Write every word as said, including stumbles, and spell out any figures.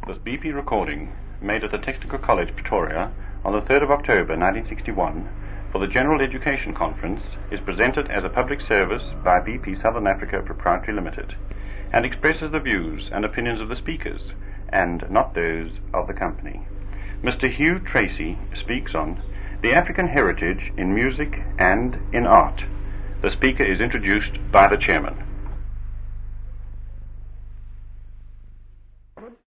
This B P recording, made at the Technical College, Pretoria, on the third of October nineteen sixty-one, for the General Education Conference, is presented as a public service by B P Southern Africa Proprietary Limited, and expresses the views and opinions of the speakers, and not those of the company. Mister Hugh Tracy speaks on the African heritage in music and in art. The speaker is introduced by the chairman.